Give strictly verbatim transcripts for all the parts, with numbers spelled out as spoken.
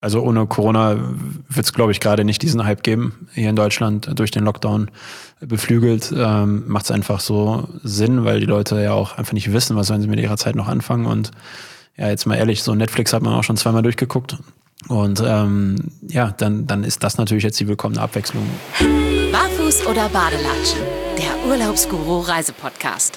Also ohne Corona wird es, glaube ich, gerade nicht diesen Hype geben. Hier in Deutschland durch den Lockdown beflügelt, ähm, macht es einfach so Sinn, weil die Leute ja auch einfach nicht wissen, was sollen sie mit ihrer Zeit noch anfangen. Und ja, jetzt mal ehrlich, so Netflix hat man auch schon zweimal durchgeguckt. Und ähm, ja, dann, dann ist das natürlich jetzt die willkommene Abwechslung. Barfuß oder Badelatschen? Der Urlaubsguru-Reisepodcast.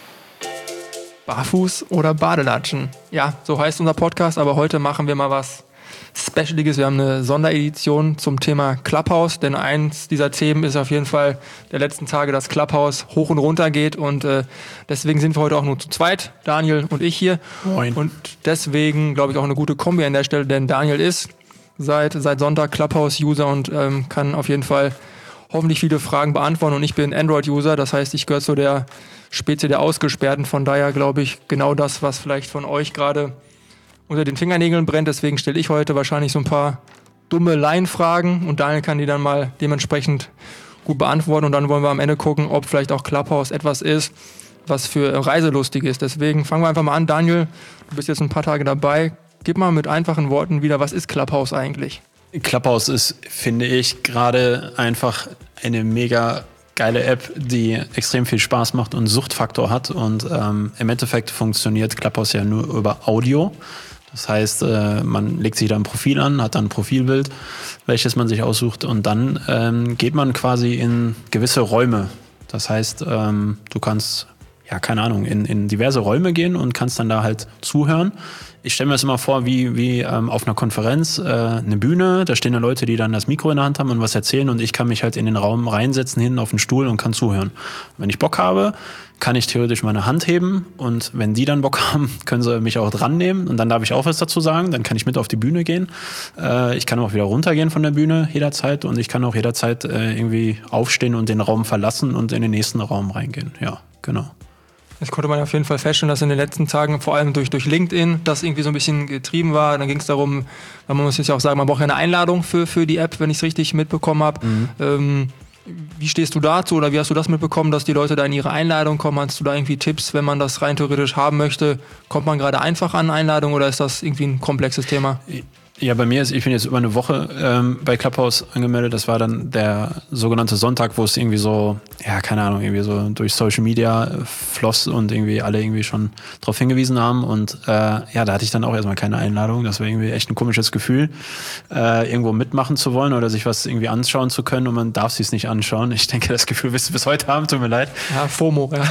Barfuß oder Badelatschen? Ja, so heißt unser Podcast, aber heute machen wir mal was Specialiges. Wir haben eine Sonderedition zum Thema Clubhouse, denn eins dieser Themen ist auf jeden Fall der letzten Tage, dass Clubhouse hoch und runter geht und äh, deswegen sind wir heute auch nur zu zweit, Daniel und ich hier. Moin. Und deswegen glaube ich auch eine gute Kombi an der Stelle, denn Daniel ist seit, seit Sonntag Clubhouse-User und ähm, kann auf jeden Fall hoffentlich viele Fragen beantworten und ich bin Android-User, das heißt, ich gehöre zu der Spezie der Ausgesperrten, von daher glaube ich genau das, was vielleicht von euch gerade unter den Fingernägeln brennt, deswegen stelle ich heute wahrscheinlich so ein paar dumme Laienfragen und Daniel kann die dann mal dementsprechend gut beantworten und dann wollen wir am Ende gucken, ob vielleicht auch Clubhouse etwas ist, was für Reiselustig ist. Deswegen fangen wir einfach mal an. Daniel, du bist jetzt ein paar Tage dabei. Gib mal mit einfachen Worten wieder, was ist Clubhouse eigentlich? Clubhouse ist, finde ich, gerade einfach eine mega geile App, die extrem viel Spaß macht und Suchtfaktor hat und ähm, im Endeffekt funktioniert Clubhouse ja nur über Audio. Das heißt, äh, man legt sich da ein Profil an, hat dann ein Profilbild, welches man sich aussucht und dann ähm, geht man quasi in gewisse Räume. Das heißt, ähm, du kannst, ja keine Ahnung, in, in diverse Räume gehen und kannst dann da halt zuhören. Ich stelle mir das immer vor, wie, wie ähm, auf einer Konferenz, äh, eine Bühne, da stehen da Leute, die dann das Mikro in der Hand haben und was erzählen und ich kann mich halt in den Raum reinsetzen, hinten auf den Stuhl und kann zuhören. Wenn ich Bock habe, kann ich theoretisch meine Hand heben und wenn die dann Bock haben, können sie mich auch dran nehmen und dann darf ich auch was dazu sagen, dann kann ich mit auf die Bühne gehen. Äh, ich kann auch wieder runtergehen von der Bühne jederzeit und ich kann auch jederzeit äh, irgendwie aufstehen und den Raum verlassen und in den nächsten Raum reingehen. Ja, genau. Das konnte man auf jeden Fall feststellen, dass in den letzten Tagen, vor allem durch, durch LinkedIn, das irgendwie so ein bisschen getrieben war. Dann ging es darum, man muss jetzt ja auch sagen, man braucht ja eine Einladung für, für die App, wenn ich es richtig mitbekommen habe. Mhm. Ähm, wie stehst du dazu oder wie hast du das mitbekommen, dass die Leute da in ihre Einladung kommen? Hast du da irgendwie Tipps, wenn man das rein theoretisch haben möchte? Kommt man gerade einfach an Einladung oder ist das irgendwie ein komplexes Thema? Ja, bei mir ist, ich bin jetzt über eine Woche ähm, bei Clubhouse angemeldet. Das war dann der sogenannte Sonntag, wo es irgendwie so, ja, keine Ahnung, irgendwie so durch Social Media floss und irgendwie alle irgendwie schon drauf hingewiesen haben. Und äh, ja, da hatte ich dann auch erstmal keine Einladung. Das war irgendwie echt ein komisches Gefühl, äh, irgendwo mitmachen zu wollen oder sich was irgendwie anschauen zu können und man darf sich es nicht anschauen. Ich denke, das Gefühl wirst du bis heute haben, tut mir leid. Ja, FOMO, ja.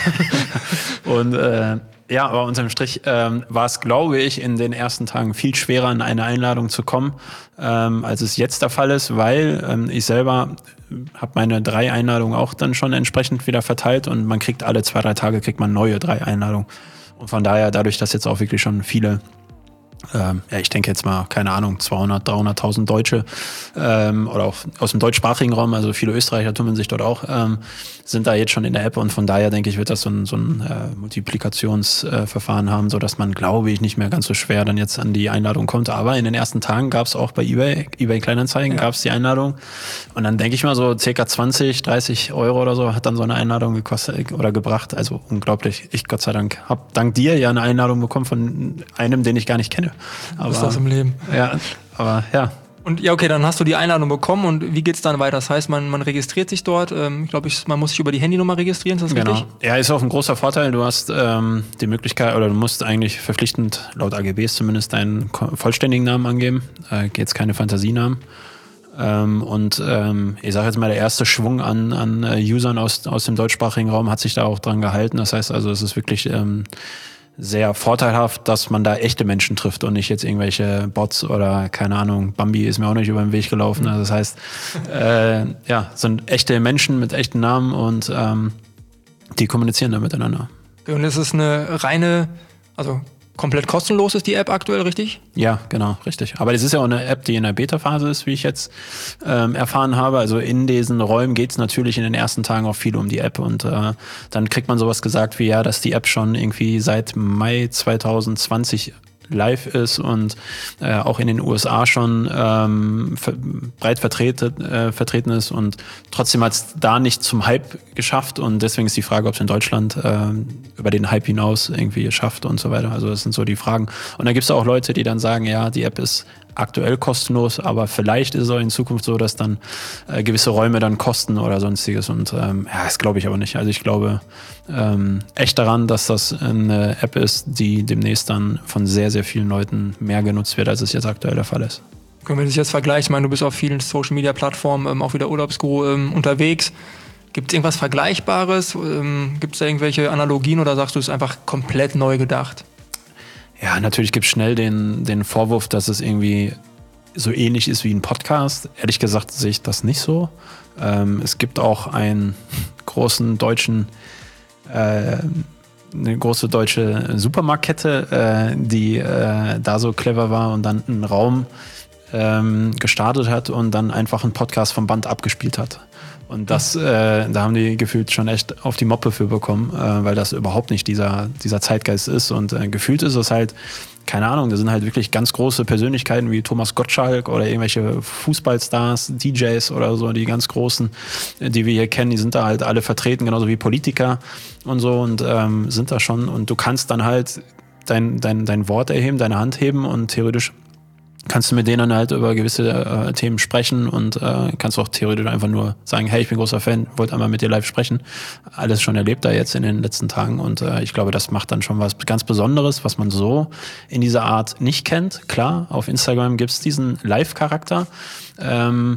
Und äh, ja, aber unterm Strich ähm, war es, glaube ich, in den ersten Tagen viel schwerer, an eine Einladung zu kommen, ähm, als es jetzt der Fall ist, weil ähm, ich selber habe meine drei Einladungen auch dann schon entsprechend wieder verteilt und man kriegt alle zwei, drei Tage kriegt man neue drei Einladungen. Und von daher, dadurch, dass jetzt auch wirklich schon viele Ähm, ja, ich denke jetzt mal, keine Ahnung, zweihundert, dreihunderttausend Deutsche ähm, oder auch aus dem deutschsprachigen Raum, also viele Österreicher tummeln sich dort auch, ähm, sind da jetzt schon in der App und von daher denke ich, wird das so ein, so ein äh, Multiplikationsverfahren äh, haben, sodass man, glaube ich, nicht mehr ganz so schwer dann jetzt an die Einladung kommt. Aber in den ersten Tagen gab es auch bei eBay, eBay Kleinanzeigen, ja. gab es die Einladung und dann denke ich mal so circa zwanzig, dreißig Euro oder so hat dann so eine Einladung gekostet oder gebracht. Also unglaublich. Ich, Gott sei Dank, habe dank dir ja eine Einladung bekommen von einem, den ich gar nicht kenne. Aber, ist das im Leben. Ja, aber ja. Und ja, okay, dann hast du die Einladung bekommen und wie geht's dann weiter? Das heißt, man, man registriert sich dort. Ähm, ich glaube, man muss sich über die Handynummer registrieren, ist das genau. richtig? Ja, ist auch ein großer Vorteil. Du hast ähm, die Möglichkeit, oder du musst eigentlich verpflichtend, laut A G Bs zumindest, deinen vollständigen Namen angeben. Äh, jetzt keine Fantasienamen. Ähm, und ähm, ich sage jetzt mal, der erste Schwung an, an Usern aus, aus dem deutschsprachigen Raum hat sich da auch dran gehalten. Das heißt also, es ist wirklich ähm, sehr vorteilhaft, dass man da echte Menschen trifft und nicht jetzt irgendwelche Bots oder keine Ahnung, Bambi ist mir auch nicht über den Weg gelaufen. Also das heißt, äh, ja, sind echte Menschen mit echten Namen und ähm, die kommunizieren da miteinander. Und es ist eine reine, also komplett kostenlos ist die App aktuell, richtig? Ja, genau, richtig. Aber das ist ja auch eine App, die in der Beta-Phase ist, wie ich jetzt ähm, erfahren habe. Also in diesen Räumen geht es natürlich in den ersten Tagen auch viel um die App. Und äh, dann kriegt man sowas gesagt wie, ja, dass die App schon irgendwie seit Mai zwanzig zwanzig live ist und äh, auch in den U S A schon ähm, ver- breit vertreten, äh, vertreten ist und trotzdem hat es da nicht zum Hype geschafft und deswegen ist die Frage, ob es in Deutschland äh, über den Hype hinaus irgendwie schafft und so weiter. Also das sind so die Fragen. Und dann gibt es auch Leute, die dann sagen, ja, die App ist aktuell kostenlos, aber vielleicht ist es auch in Zukunft so, dass dann äh, gewisse Räume dann kosten oder sonstiges. Und ähm, ja, das glaube ich aber nicht. Also ich glaube ähm, echt daran, dass das eine App ist, die demnächst dann von sehr, sehr vielen Leuten mehr genutzt wird, als es jetzt aktuell der Fall ist. Können wir das jetzt vergleichen? Ich meine, du bist auf vielen Social-Media-Plattformen ähm, auch wieder Urlaubsguru ähm, unterwegs. Gibt es irgendwas Vergleichbares? Ähm, gibt es da irgendwelche Analogien oder sagst du, es ist einfach komplett neu gedacht? Ja, natürlich gibt es schnell den, den Vorwurf, dass es irgendwie so ähnlich ist wie ein Podcast. Ehrlich gesagt sehe ich das nicht so. Ähm, es gibt auch einen großen deutschen, äh, eine große deutsche Supermarktkette, äh, die äh, da so clever war und dann einen Raum ähm, gestartet hat und dann einfach einen Podcast vom Band abgespielt hat. Und das, äh, da haben die gefühlt schon echt auf die Moppe für bekommen, äh, weil das überhaupt nicht dieser, dieser Zeitgeist ist. Und äh, gefühlt ist es halt, keine Ahnung, da sind halt wirklich ganz große Persönlichkeiten wie Thomas Gottschalk oder irgendwelche Fußballstars, D Js oder so, die ganz großen, die wir hier kennen, die sind da halt alle vertreten, genauso wie Politiker und so und ähm, sind da schon. Und du kannst dann halt dein, dein, dein Wort erheben, deine Hand heben und theoretisch kannst du mit denen halt über gewisse äh, Themen sprechen und äh, kannst auch theoretisch einfach nur sagen, hey, ich bin großer Fan, wollte einmal mit dir live sprechen. Alles schon erlebt da jetzt in den letzten Tagen und äh, ich glaube, das macht dann schon was ganz Besonderes, was man so in dieser Art nicht kennt. Klar, auf Instagram gibt's diesen Live-Charakter, ähm,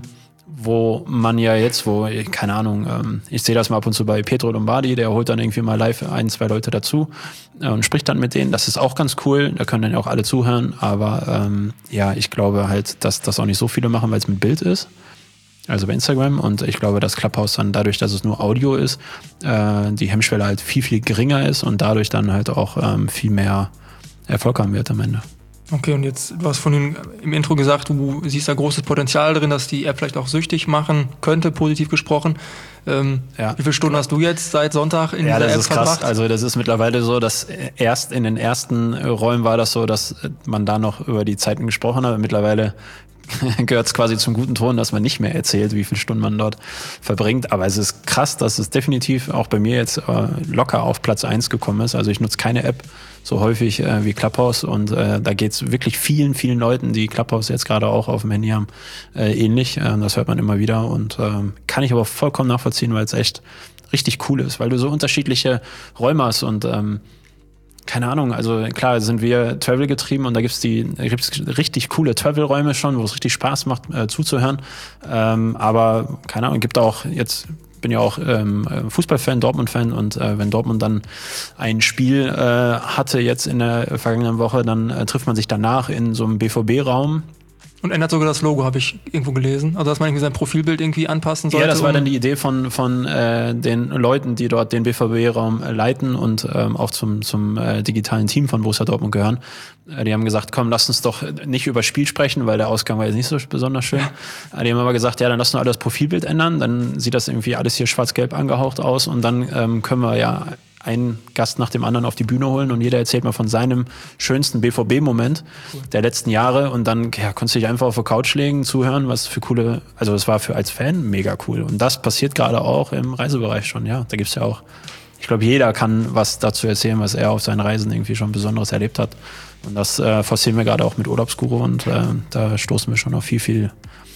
wo man ja jetzt, wo, keine Ahnung, ähm, ich sehe das mal ab und zu bei Pietro Lombardi, der holt dann irgendwie mal live ein, zwei Leute dazu äh, und spricht dann mit denen. Das ist auch ganz cool, da können dann ja auch alle zuhören, aber ähm, ja, ich glaube halt, dass das auch nicht so viele machen, weil es mit Bild ist, also bei Instagram und ich glaube, dass Clubhouse dann dadurch, dass es nur Audio ist, äh, die Hemmschwelle halt viel, viel geringer ist und dadurch dann halt auch ähm, viel mehr Erfolg haben wird am Ende. Okay, und jetzt, du hast vorhin im Intro gesagt, du siehst da großes Potenzial drin, dass die App vielleicht auch süchtig machen könnte, positiv gesprochen. Ähm, ja. Wie viele Stunden hast du jetzt seit Sonntag in ja, dieser App das ist krass. verbracht? Also das ist mittlerweile so, dass erst in den ersten Räumen war das so, dass man da noch über die Zeiten gesprochen hat. Mittlerweile gehört es quasi zum guten Ton, dass man nicht mehr erzählt, wie viele Stunden man dort verbringt. Aber es ist krass, dass es definitiv auch bei mir jetzt äh, locker auf Platz eins gekommen ist. Also ich nutze keine App so häufig äh, wie Clubhouse und äh, da geht es wirklich vielen, vielen Leuten, die Clubhouse jetzt gerade auch auf dem Handy haben, äh, ähnlich. Äh, das hört man immer wieder und äh, kann ich aber vollkommen nachvollziehen, weil es echt richtig cool ist, weil du so unterschiedliche Räume hast und ähm, keine Ahnung, also klar sind wir Travel getrieben und da gibt's die gibt's richtig coole Travel-Räume schon, wo es richtig Spaß macht äh, zuzuhören. Ähm, aber keine Ahnung, gibt auch jetzt, bin ja auch ähm, Fußballfan, Dortmund-Fan und äh, wenn Dortmund dann ein Spiel äh, hatte jetzt in der vergangenen Woche, dann äh, trifft man sich danach in so einem B V B-Raum. Und ändert sogar das Logo, habe ich irgendwo gelesen. Also dass man irgendwie sein Profilbild irgendwie anpassen sollte. Ja, das war dann die Idee von von äh, den Leuten, die dort den B V B-Raum äh, leiten und ähm, auch zum zum äh, digitalen Team von Borussia Dortmund gehören. Äh, die haben gesagt, komm, lass uns doch nicht über Spiel sprechen, weil der Ausgang war jetzt nicht so besonders schön. Ja. Äh, die haben aber gesagt, ja, dann lass uns alle das Profilbild ändern, dann sieht das irgendwie alles hier schwarz-gelb angehaucht aus und dann ähm, können wir ja einen Gast nach dem anderen auf die Bühne holen und jeder erzählt mal von seinem schönsten B V B-Moment cool. der letzten Jahre und dann ja, konntest du dich einfach auf der Couch legen, zuhören, was für coole, also das war für als Fan mega cool und das passiert gerade auch im Reisebereich schon, ja, da gibt's ja auch, ich glaube, jeder kann was dazu erzählen, was er auf seinen Reisen irgendwie schon Besonderes erlebt hat und das äh, forcieren wir gerade auch mit Urlaubsguru und äh, da stoßen wir schon auf viel, viel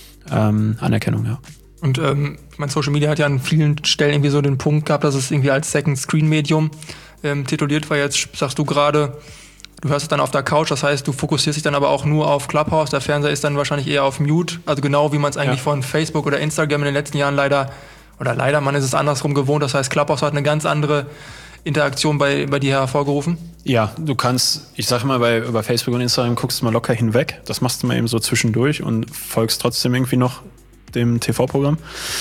ähm, Anerkennung, ja. Und ähm, mein Social Media hat ja an vielen Stellen irgendwie so den Punkt gehabt, dass es irgendwie als Second Screen Medium ähm, tituliert war. Jetzt sagst du gerade, du hörst es dann auf der Couch, das heißt, du fokussierst dich dann aber auch nur auf Clubhouse. Der Fernseher ist dann wahrscheinlich eher auf Mute, also genau wie man es eigentlich ja. von Facebook oder Instagram in den letzten Jahren leider, oder leider, man ist es andersrum gewohnt. Das heißt, Clubhouse hat eine ganz andere Interaktion bei, bei dir hervorgerufen. Ja, du kannst, ich sag mal, bei über Facebook und Instagram guckst du mal locker hinweg. Das machst du mal eben so zwischendurch und folgst trotzdem irgendwie noch dem T V-Programm.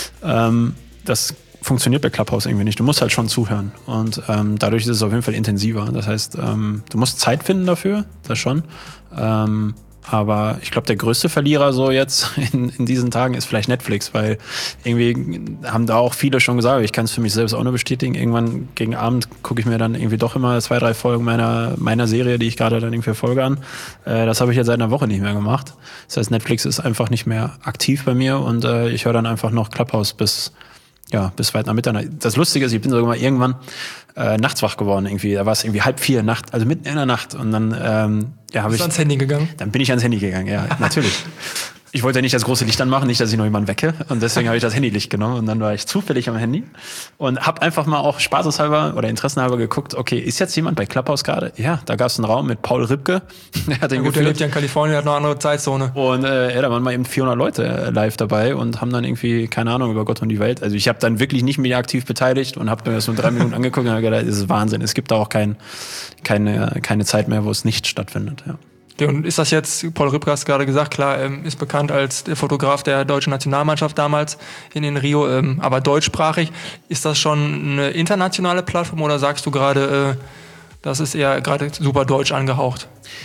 Ähm, das funktioniert bei Clubhouse irgendwie nicht. Du musst halt schon zuhören. Und ähm, dadurch ist es auf jeden Fall intensiver. Das heißt, ähm, du musst Zeit finden dafür, das schon. Ähm, aber ich glaube, der größte Verlierer so jetzt in, in diesen Tagen ist vielleicht Netflix, weil irgendwie haben da auch viele schon gesagt, ich kann es für mich selbst auch nur bestätigen, irgendwann gegen Abend gucke ich mir dann irgendwie doch immer zwei, drei Folgen meiner, meiner Serie, die ich gerade dann irgendwie verfolge an. Äh, das habe ich jetzt seit einer Woche nicht mehr gemacht. Das heißt, Netflix ist einfach nicht mehr aktiv bei mir und äh, ich höre dann einfach noch Clubhouse bis ja, bis weit nach Mitternacht. Das Lustige ist, ich bin sogar mal irgendwann äh, nachts wach geworden irgendwie. Da war es irgendwie halb vier Nacht, also mitten in der Nacht. Und dann ähm, Ja, Bist ich, du ans Handy gegangen? Dann bin ich ans Handy gegangen, ja, natürlich. Ich wollte ja nicht das große Licht anmachen, nicht, dass ich noch jemanden wecke. Und deswegen habe ich das Handylicht genommen. Und dann war ich zufällig am Handy und habe einfach mal auch spaßeshalber oder interessenhalber geguckt, okay, ist jetzt jemand bei Clubhouse gerade? Ja, da gab es einen Raum mit Paul Ripke. Der hat den Ja, gut, der lebt ja in Kalifornien, der hat noch eine andere Zeitzone. Und äh, ja, da waren mal eben vierhundert Leute live dabei und haben dann irgendwie, keine Ahnung, über Gott und die Welt. Also ich habe dann wirklich nicht mehr aktiv beteiligt und habe mir das so drei Minuten angeguckt und habe gedacht, das ist Wahnsinn. Es gibt da auch kein, keine, keine Zeit mehr, wo es nicht stattfindet, ja. Und ist das jetzt, Paul Ripke hast gerade gesagt, klar, ähm, ist bekannt als der Fotograf der deutschen Nationalmannschaft damals in, in Rio, ähm, aber deutschsprachig. Ist das schon eine internationale Plattform oder sagst du gerade, äh, das ist eher gerade super deutsch angehaucht?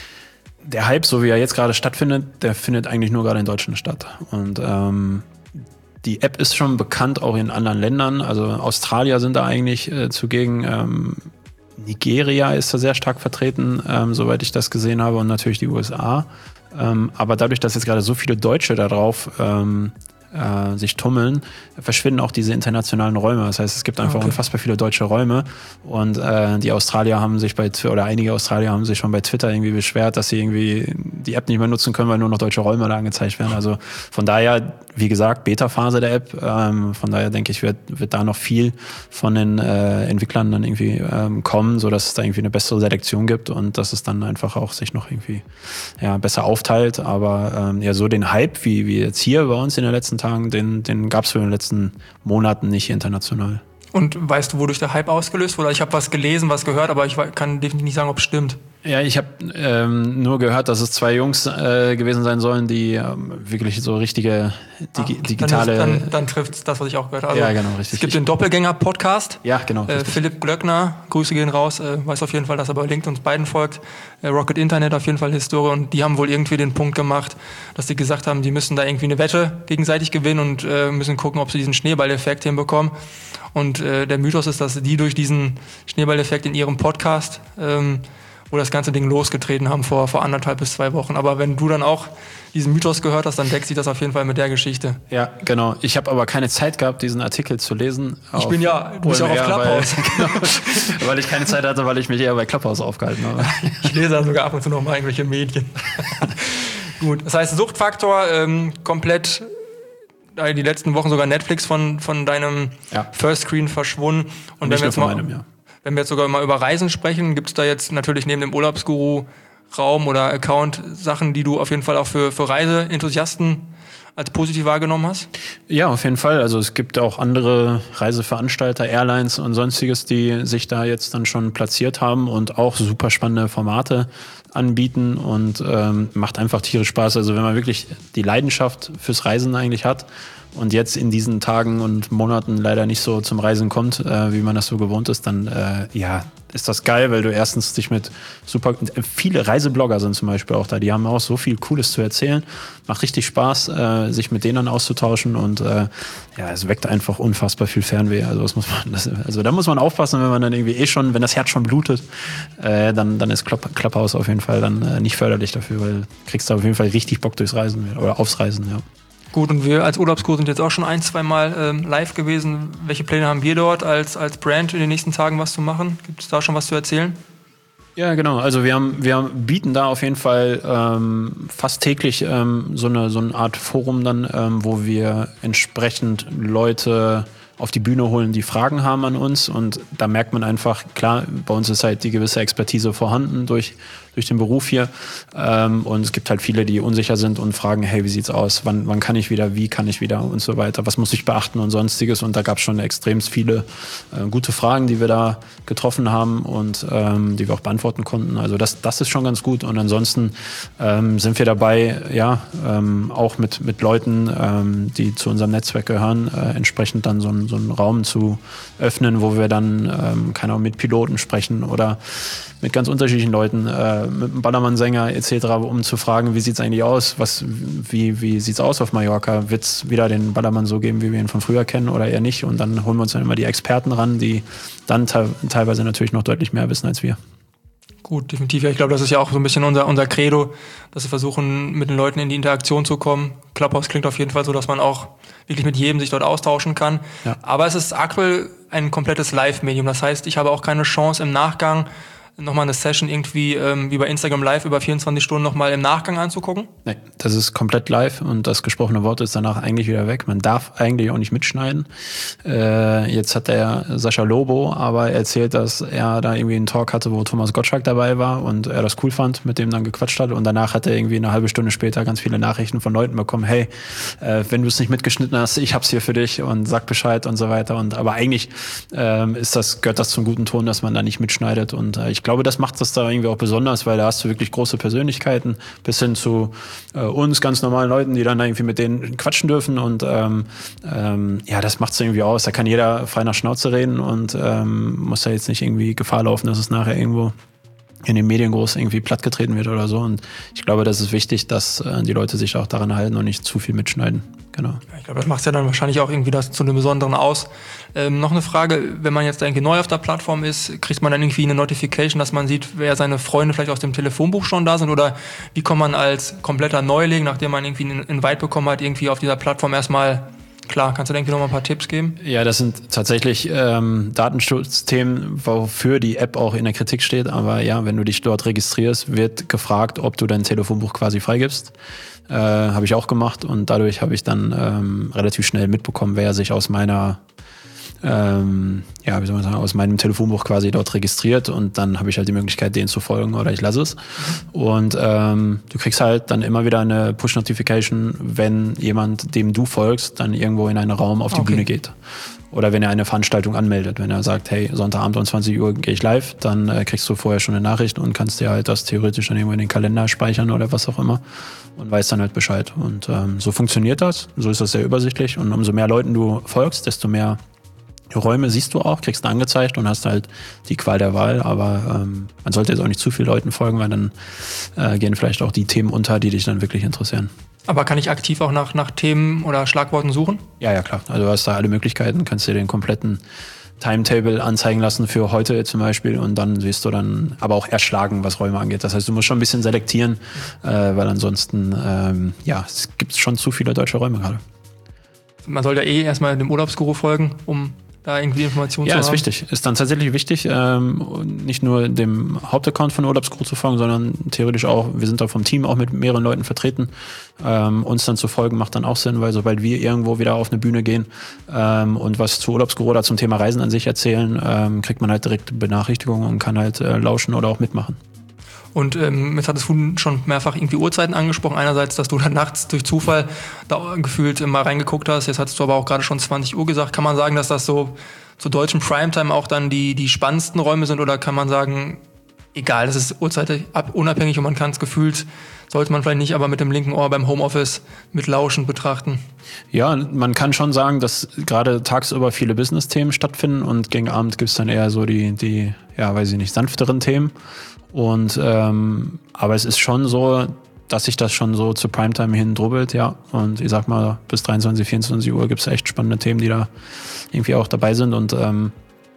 Der Hype, so wie er jetzt gerade stattfindet, der findet eigentlich nur gerade in Deutschland statt. Und ähm, die App ist schon bekannt auch in anderen Ländern. Also Australier sind da eigentlich äh, zugegen. Ähm, Nigeria ist da sehr stark vertreten, ähm, soweit ich das gesehen habe, und natürlich die U S A. Ähm, aber dadurch, dass jetzt gerade so viele Deutsche da drauf ähm, äh, sich tummeln, verschwinden auch diese internationalen Räume. Das heißt, es gibt einfach okay. unfassbar viele deutsche Räume. Und äh, die Australier haben sich bei, oder einige Australier haben sich schon bei Twitter irgendwie beschwert, dass sie irgendwie die App nicht mehr nutzen können, weil nur noch deutsche Räume da angezeigt werden. Also von daher, wie gesagt, Beta-Phase der App. Ähm, von daher denke ich, wird, wird da noch viel von den äh, Entwicklern dann irgendwie ähm, kommen, sodass es da irgendwie eine bessere Selektion gibt und dass es dann einfach auch sich noch irgendwie ja, besser aufteilt. Aber ähm, ja, so den Hype, wie, wie jetzt hier bei uns in den letzten Tagen, den, den gab es in den letzten Monaten nicht international. Und weißt du, wodurch der Hype ausgelöst wurde? Ich habe was gelesen, was gehört, aber ich kann definitiv nicht sagen, ob es stimmt. Ja, ich habe ähm, nur gehört, dass es zwei Jungs äh, gewesen sein sollen, die ähm, wirklich so richtige digi- ah, digitale... Dann, dann, dann trifft es das, was ich auch gehört habe. Also, ja, genau, richtig. Es gibt den Doppelgänger-Podcast. Ja, genau. Äh, Philipp Glöckner, Grüße gehen raus, äh, weiß auf jeden Fall, dass er bei LinkedIn uns beiden folgt. Äh, Rocket Internet auf jeden Fall Historie. Und die haben wohl irgendwie den Punkt gemacht, dass sie gesagt haben, die müssen da irgendwie eine Wette gegenseitig gewinnen und äh, müssen gucken, ob sie diesen Schneeballeffekt hinbekommen. Und äh, der Mythos ist, dass die durch diesen Schneeballeffekt in ihrem Podcast ähm, wo das ganze Ding losgetreten haben vor, vor anderthalb bis zwei Wochen. Aber wenn du dann auch diesen Mythos gehört hast, dann deckt sich das auf jeden Fall mit der Geschichte. Ja, genau. Ich habe aber keine Zeit gehabt, diesen Artikel zu lesen. Ich bin ja, du bist ja auch auf Clubhouse. Weil, genau, weil ich keine Zeit hatte, weil ich mich eher bei Clubhouse aufgehalten habe. Ich lese dann sogar ab und zu noch mal irgendwelche Medien. Gut, das heißt Suchtfaktor ähm, komplett die letzten Wochen sogar Netflix von, von deinem ja. First Screen verschwunden. Und wenn wir jetzt mal, meinem, ja. wenn wir jetzt sogar mal über Reisen sprechen, gibt es da jetzt natürlich neben dem Urlaubsguru-Raum oder Account Sachen, die du auf jeden Fall auch für, für Reiseenthusiasten als positiv wahrgenommen hast? Ja, auf jeden Fall. Also es gibt auch andere Reiseveranstalter, Airlines und sonstiges, die sich da jetzt dann schon platziert haben und auch super spannende Formate anbieten und ähm, macht einfach tierisch Spaß. Also wenn man wirklich die Leidenschaft fürs Reisen eigentlich hat und jetzt in diesen Tagen und Monaten leider nicht so zum Reisen kommt, äh, wie man das so gewohnt ist, dann äh, ja, ist das geil, weil du erstens dich mit super, viele Reiseblogger sind zum Beispiel auch da, die haben auch so viel Cooles zu erzählen, macht richtig Spaß, äh, sich mit denen dann auszutauschen und äh, ja, es weckt einfach unfassbar viel Fernweh, also das muss man, das, also da muss man aufpassen, wenn man dann irgendwie eh schon, wenn das Herz schon blutet, äh, dann, dann ist Club, Clubhouse auf jeden Fall dann äh, nicht förderlich dafür, weil du kriegst da auf jeden Fall richtig Bock durchs Reisen oder aufs Reisen, ja. Gut, und wir als Urlaubsguru sind jetzt auch schon ein, zwei Mal ähm, live gewesen. Welche Pläne haben wir dort als, als Brand in den nächsten Tagen was zu machen? Gibt es da schon was zu erzählen? Ja, genau. Also wir haben, wir bieten da auf jeden Fall ähm, fast täglich ähm, so eine so eine Art Forum dann, ähm, wo wir entsprechend Leute auf die Bühne holen, die Fragen haben an uns, und da merkt man einfach, klar, bei uns ist halt die gewisse Expertise vorhanden durch, durch den Beruf hier, ähm, und es gibt halt viele, die unsicher sind und fragen, hey, wie sieht's aus, wann, wann kann ich wieder, wie kann ich wieder und so weiter, was muss ich beachten und sonstiges, und da gab es schon extrem viele äh, gute Fragen, die wir da getroffen haben und ähm, die wir auch beantworten konnten, also das, das ist schon ganz gut, und ansonsten ähm, sind wir dabei, ja, ähm, auch mit, mit Leuten, ähm, die zu unserem Netzwerk gehören, äh, entsprechend dann so ein so einen Raum zu öffnen, wo wir dann, ähm, keine Ahnung, mit Piloten sprechen oder mit ganz unterschiedlichen Leuten, äh, mit einem Ballermann-Sänger et cetera, um zu fragen, wie sieht's eigentlich aus, was, wie, wie sieht's aus auf Mallorca, wird's wieder den Ballermann so geben, wie wir ihn von früher kennen oder eher nicht, und dann holen wir uns dann immer die Experten ran, die dann te- teilweise natürlich noch deutlich mehr wissen als wir. Gut, definitiv. Ja, ich glaube, das ist ja auch so ein bisschen unser, unser Credo, dass wir versuchen, mit den Leuten in die Interaktion zu kommen. Clubhouse klingt auf jeden Fall so, dass man auch wirklich mit jedem sich dort austauschen kann. Ja. Aber es ist aktuell ein komplettes Live-Medium. Das heißt, ich habe auch keine Chance im Nachgang nochmal eine Session irgendwie ähm, wie bei Instagram Live über vierundzwanzig Stunden nochmal im Nachgang anzugucken? Nee, das ist komplett live und das gesprochene Wort ist danach eigentlich wieder weg. Man darf eigentlich auch nicht mitschneiden. Äh, jetzt hat der Sascha Lobo aber erzählt, dass er da irgendwie einen Talk hatte, wo Thomas Gottschalk dabei war und er das cool fand, mit dem dann gequatscht hat und danach hat er irgendwie eine halbe Stunde später ganz viele Nachrichten von Leuten bekommen, hey, äh, wenn du es nicht mitgeschnitten hast, ich hab's hier für dich und sag Bescheid und so weiter. Und aber eigentlich ähm, ist das, gehört das zum guten Ton, dass man da nicht mitschneidet und äh, ich glaube, das macht das da irgendwie auch besonders, weil da hast du wirklich große Persönlichkeiten bis hin zu äh, uns ganz normalen Leuten, die dann irgendwie mit denen quatschen dürfen und ähm, ähm, ja, das macht's irgendwie aus. Da kann jeder frei nach Schnauze reden und ähm, muss da jetzt nicht irgendwie Gefahr laufen, dass es nachher irgendwo in den Medien groß irgendwie plattgetreten wird oder so. Und ich glaube, das ist wichtig, dass äh, die Leute sich auch daran halten und nicht zu viel mitschneiden. Genau. Ja, ich glaube, das macht ja dann wahrscheinlich auch irgendwie das zu einem Besonderen aus. Ähm, noch eine Frage, wenn man jetzt irgendwie neu auf der Plattform ist, kriegt man dann irgendwie eine Notification, dass man sieht, wer seine Freunde vielleicht aus dem Telefonbuch schon da sind? Oder wie kommt man als kompletter Neuling, nachdem man irgendwie einen Invite bekommen hat, irgendwie auf dieser Plattform erstmal klar? Kannst du da irgendwie noch mal ein paar Tipps geben? Ja, das sind tatsächlich ähm, Datenschutzthemen, wofür die App auch in der Kritik steht. Aber ja, wenn du dich dort registrierst, wird gefragt, ob du dein Telefonbuch quasi freigibst. Äh, habe ich auch gemacht und dadurch habe ich dann ähm, relativ schnell mitbekommen, wer sich aus meiner ähm, ja, wie soll man sagen, aus meinem Telefonbuch quasi dort registriert und dann habe ich halt die Möglichkeit, denen zu folgen oder ich lasse es. Und ähm, du kriegst halt dann immer wieder eine Push-Notification, wenn jemand, dem du folgst, dann irgendwo in einen Raum auf die okay. Bühne geht. Oder wenn er eine Veranstaltung anmeldet. Wenn er sagt, hey, Sonntagabend um zwanzig Uhr gehe ich live, dann äh, kriegst du vorher schon eine Nachricht und kannst dir halt das theoretisch dann irgendwo in den Kalender speichern oder was auch immer und weißt dann halt Bescheid. Und ähm, so funktioniert das. So ist das sehr übersichtlich. Und umso mehr Leuten du folgst, desto mehr Räume siehst du auch, kriegst du angezeigt und hast halt die Qual der Wahl. Aber ähm, man sollte jetzt auch nicht zu vielen Leuten folgen, weil dann äh, gehen vielleicht auch die Themen unter, die dich dann wirklich interessieren. Aber kann ich aktiv auch nach, nach Themen oder Schlagworten suchen? Ja, ja, klar. Also du hast da alle Möglichkeiten, kannst dir den kompletten Timetable anzeigen lassen für heute zum Beispiel und dann siehst du dann aber auch erschlagen, was Räume angeht. Das heißt, du musst schon ein bisschen selektieren, äh, weil ansonsten, ähm, ja, es gibt schon zu viele deutsche Räume gerade. Man sollte eh erstmal dem Urlaubsguru folgen, um da irgendwie Informationen ja, zu haben. Ja, ist wichtig. Ist dann tatsächlich wichtig, ähm, nicht nur dem Hauptaccount von Urlaubsguru zu folgen, sondern theoretisch auch, wir sind da vom Team auch mit mehreren Leuten vertreten. Ähm, uns dann zu folgen macht dann auch Sinn, weil sobald wir irgendwo wieder auf eine Bühne gehen ähm, und was zu Urlaubsguru oder zum Thema Reisen an sich erzählen, ähm, kriegt man halt direkt Benachrichtigungen und kann halt äh, lauschen oder auch mitmachen. Und ähm, jetzt hattest du schon mehrfach irgendwie Uhrzeiten angesprochen. Einerseits, dass du dann nachts durch Zufall da gefühlt mal reingeguckt hast. Jetzt hattest du aber auch gerade schon zwanzig Uhr gesagt. Kann man sagen, dass das so zur deutschen Primetime auch dann die, die spannendsten Räume sind? Oder kann man sagen, egal, das ist Uhrzeit unabhängig und man kann es gefühlt, sollte man vielleicht nicht, aber mit dem linken Ohr beim Homeoffice mit Lauschen betrachten? Ja, man kann schon sagen, dass gerade tagsüber viele Business-Themen stattfinden und gegen Abend gibt es dann eher so die, die, ja, weiß ich nicht, sanfteren Themen. Und ähm, aber es ist schon so, dass sich das schon so zur Primetime hin drubbelt, ja. Und ich sag mal, bis dreiundzwanzig, vierundzwanzig Uhr gibt es echt spannende Themen, die da irgendwie auch dabei sind. Und ähm,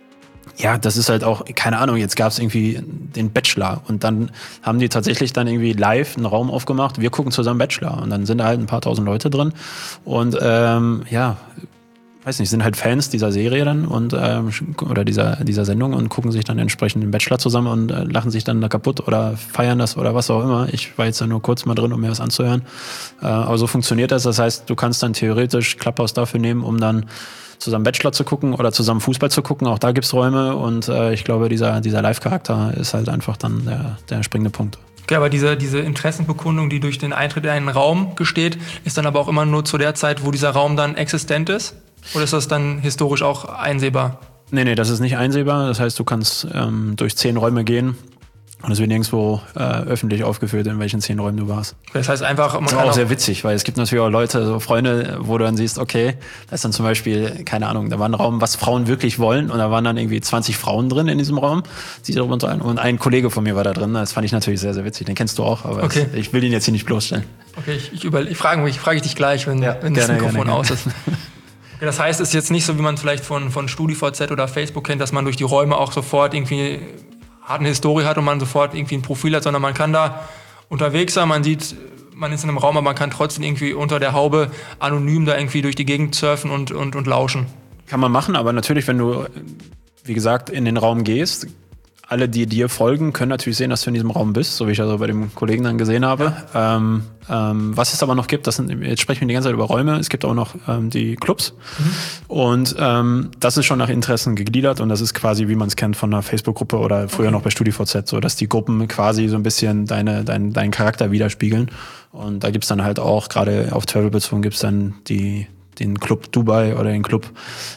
ja, das ist halt auch, keine Ahnung, jetzt gab es irgendwie den Bachelor und dann haben die tatsächlich dann irgendwie live einen Raum aufgemacht, wir gucken zusammen Bachelor und dann sind da halt ein paar tausend Leute drin und ähm, ja, weiß nicht, sind halt Fans dieser Serie dann und ähm, oder dieser dieser Sendung und gucken sich dann entsprechend den Bachelor zusammen und äh, lachen sich dann da kaputt oder feiern das oder was auch immer. Ich war jetzt da nur kurz mal drin, um mir was anzuhören. Äh, aber so funktioniert das. Das heißt, du kannst dann theoretisch Clubhouse dafür nehmen, um dann zusammen Bachelor zu gucken oder zusammen Fußball zu gucken. Auch da gibt's Räume und äh, ich glaube, dieser dieser Live-Charakter ist halt einfach dann der der springende Punkt. Okay, aber diese, diese Interessenbekundung, die durch den Eintritt in einen Raum gesteht, ist dann aber auch immer nur zu der Zeit, wo dieser Raum dann existent ist? Oder ist das dann historisch auch einsehbar? Nee, nee, das ist nicht einsehbar. Das heißt, du kannst ähm, durch zehn Räume gehen und es wird nirgendwo äh, öffentlich aufgeführt, in welchen zehn Räumen du warst. Das heißt einfach... Man das ist auch, auch sehr witzig, weil es gibt natürlich auch Leute, so Freunde, wo du dann siehst, okay, da ist dann zum Beispiel, keine Ahnung, da war ein Raum, was Frauen wirklich wollen und da waren dann irgendwie zwanzig Frauen drin in diesem Raum. Und ein Kollege von mir war da drin. Das fand ich natürlich sehr, sehr witzig. Den kennst du auch, aber okay. das, ich will ihn jetzt hier nicht bloßstellen. Okay, ich, ich, über, ich frage mich, frage ich dich gleich, wenn, ja, wenn gerne, das Mikrofon gerne, aus ist. Okay, das heißt, es ist jetzt nicht so, wie man vielleicht von, von StudiVZ oder Facebook kennt, dass man durch die Räume auch sofort irgendwie hat eine Historie hat und man sofort irgendwie ein Profil hat, sondern man kann da unterwegs sein, man sieht, man ist in einem Raum, aber man kann trotzdem irgendwie unter der Haube anonym da irgendwie durch die Gegend surfen und, und, und lauschen. Kann man machen, aber natürlich, wenn du, wie gesagt, in den Raum gehst, alle, die dir folgen, können natürlich sehen, dass du in diesem Raum bist, so wie ich also bei dem Kollegen dann gesehen habe. Ja. Ähm, ähm, was es aber noch gibt, das sind, jetzt sprechen wir die ganze Zeit über Räume, es gibt auch noch ähm, die Clubs. Mhm. Und ähm, das ist schon nach Interessen gegliedert und das ist quasi, wie man es kennt von einer Facebook-Gruppe oder früher okay. noch bei StudiVZ, so dass die Gruppen quasi so ein bisschen deine, dein, deinen Charakter widerspiegeln. Und da gibt's dann halt auch, gerade auf Travel bezogen, gibt's dann die den Club Dubai oder den Club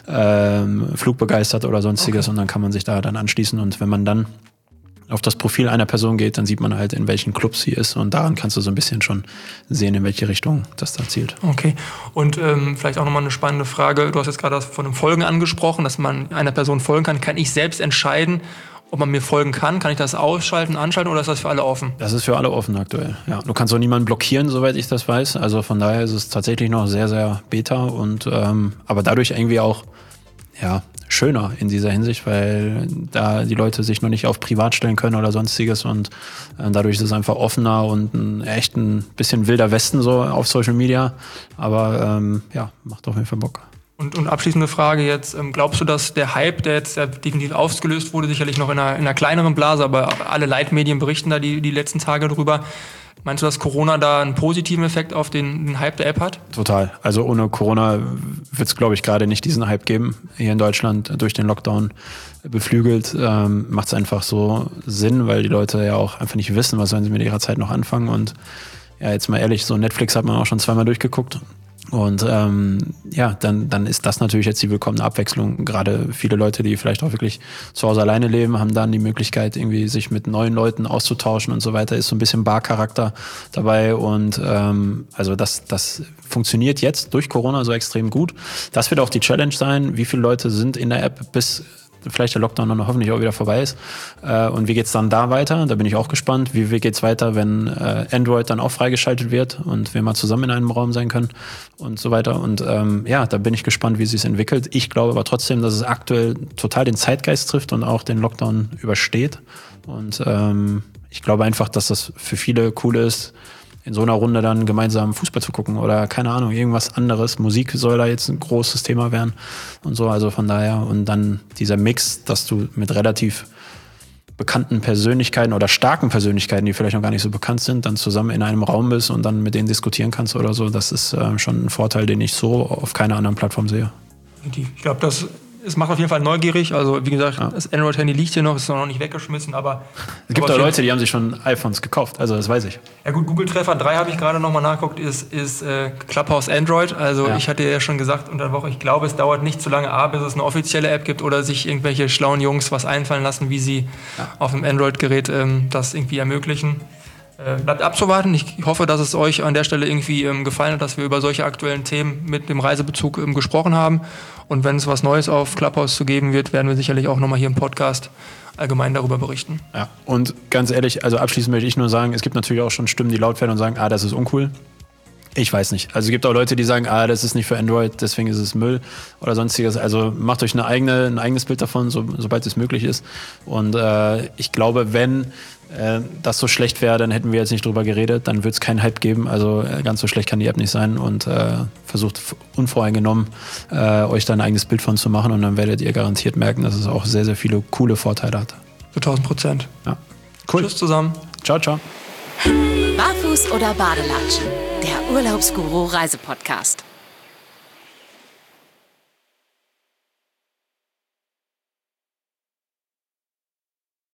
ähm, Flugbegeistert oder sonstiges okay. und dann kann man sich da dann anschließen und wenn man dann auf das Profil einer Person geht, dann sieht man halt, in welchen Clubs sie ist und daran kannst du so ein bisschen schon sehen, in welche Richtung das da zielt. Okay, und ähm, vielleicht auch nochmal eine spannende Frage, du hast jetzt gerade von einem Folgen angesprochen, dass man einer Person folgen kann, kann ich selbst entscheiden, ob man mir folgen kann? Kann ich das ausschalten, anschalten oder ist das für alle offen? Das ist für alle offen aktuell, ja. Du kannst auch niemanden blockieren, soweit ich das weiß. Also von daher ist es tatsächlich noch sehr, sehr beta und ähm, aber dadurch irgendwie auch ja, schöner in dieser Hinsicht, weil da die Leute sich noch nicht auf privat stellen können oder sonstiges und äh, dadurch ist es einfach offener und ein echt ein bisschen wilder Westen so auf Social Media. Aber ähm, ja, macht auf jeden Fall Bock. Und, und abschließende Frage jetzt, ähm, glaubst du, dass der Hype, der jetzt ja definitiv ausgelöst wurde, sicherlich noch in einer, in einer kleineren Blase, aber alle Leitmedien berichten da die, die letzten Tage drüber, meinst du, dass Corona da einen positiven Effekt auf den, den Hype der App hat? Total. Also ohne Corona wird es, glaube ich, gerade nicht diesen Hype geben. Hier in Deutschland durch den Lockdown beflügelt, ähm, macht es einfach so Sinn, weil die Leute ja auch einfach nicht wissen, was sollen sie mit ihrer Zeit noch anfangen. Und ja, jetzt mal ehrlich, so Netflix hat man auch schon zweimal durchgeguckt. Und ähm, ja, dann, dann ist das natürlich jetzt die willkommene Abwechslung. Gerade viele Leute, die vielleicht auch wirklich zu Hause alleine leben, haben dann die Möglichkeit, irgendwie sich mit neuen Leuten auszutauschen und so weiter. Ist so ein bisschen Bar-Charakter dabei. Und ähm, also das, das funktioniert jetzt durch Corona so extrem gut. Das wird auch die Challenge sein. Wie viele Leute sind in der App, bis vielleicht der Lockdown dann hoffentlich auch wieder vorbei ist. Äh, und wie geht's dann da weiter? Da bin ich auch gespannt. Wie, wie geht's weiter, wenn äh, Android dann auch freigeschaltet wird und wir mal zusammen in einem Raum sein können und so weiter. Und ähm, ja, da bin ich gespannt, wie sich's entwickelt. Ich glaube aber trotzdem, dass es aktuell total den Zeitgeist trifft und auch den Lockdown übersteht. Und ähm, ich glaube einfach, dass das für viele cool ist, in so einer Runde dann gemeinsam Fußball zu gucken oder keine Ahnung, irgendwas anderes. Musik soll da jetzt ein großes Thema werden und so, also von daher. Und dann dieser Mix, dass du mit relativ bekannten Persönlichkeiten oder starken Persönlichkeiten, die vielleicht noch gar nicht so bekannt sind, dann zusammen in einem Raum bist und dann mit denen diskutieren kannst oder so, das ist äh, schon ein Vorteil, den ich so auf keiner anderen Plattform sehe. Ich glaube, das es macht auf jeden Fall neugierig. Also wie gesagt, ja. Das Android-Handy liegt hier noch, ist noch nicht weggeschmissen, aber... Es gibt auch Leute, die haben sich schon iPhones gekauft, also das weiß ich. Ja gut, Google Treffer drei habe ich gerade nochmal nachgeguckt, ist, ist äh, Clubhouse Android. Also ja. Ich hatte ja schon gesagt unter der Woche, ich glaube, es dauert nicht so lange, A, bis es eine offizielle App gibt oder sich irgendwelche schlauen Jungs was einfallen lassen, wie sie ja. auf einem Android-Gerät ähm, das irgendwie ermöglichen. Äh, bleibt abzuwarten. Ich hoffe, dass es euch an der Stelle irgendwie ähm, gefallen hat, dass wir über solche aktuellen Themen mit dem Reisebezug ähm, gesprochen haben. Und wenn es was Neues auf Clubhouse zu geben wird, werden wir sicherlich auch nochmal hier im Podcast allgemein darüber berichten. Ja, und ganz ehrlich, also abschließend möchte ich nur sagen, es gibt natürlich auch schon Stimmen, die laut werden und sagen, ah, das ist uncool. Ich weiß nicht. Also es gibt auch Leute, die sagen, ah, das ist nicht für Android, deswegen ist es Müll oder sonstiges. Also macht euch eine eigene, ein eigenes Bild davon, so, sobald es möglich ist. Und äh, ich glaube, wenn äh, das so schlecht wäre, dann hätten wir jetzt nicht drüber geredet, dann wird es keinen Hype geben. Also äh, ganz so schlecht kann die App nicht sein und äh, versucht unvoreingenommen äh, euch da ein eigenes Bild von zu machen und dann werdet ihr garantiert merken, dass es auch sehr, sehr viele coole Vorteile hat. Für tausend Prozent. Ja. Cool. Tschüss zusammen. Ciao, ciao. Barfuß oder Badelatschen? Der Urlaubsguru Reisepodcast.